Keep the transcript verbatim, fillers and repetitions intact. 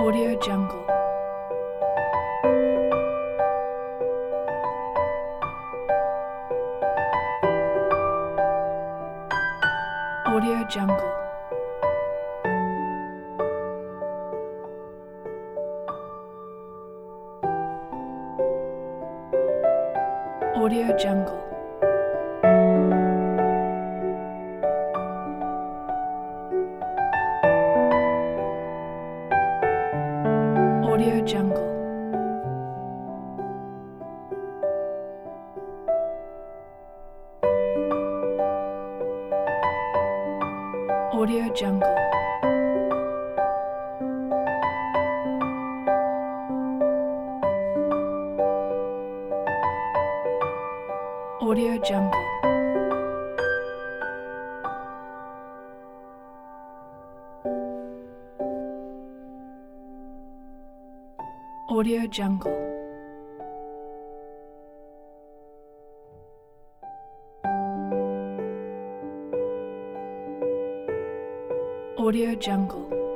Audio Jungle. Audio Jungle. Audio Jungle. Audio Jungle. Audio Jungle. Audio Jungle. Audio Jungle. Audio Jungle.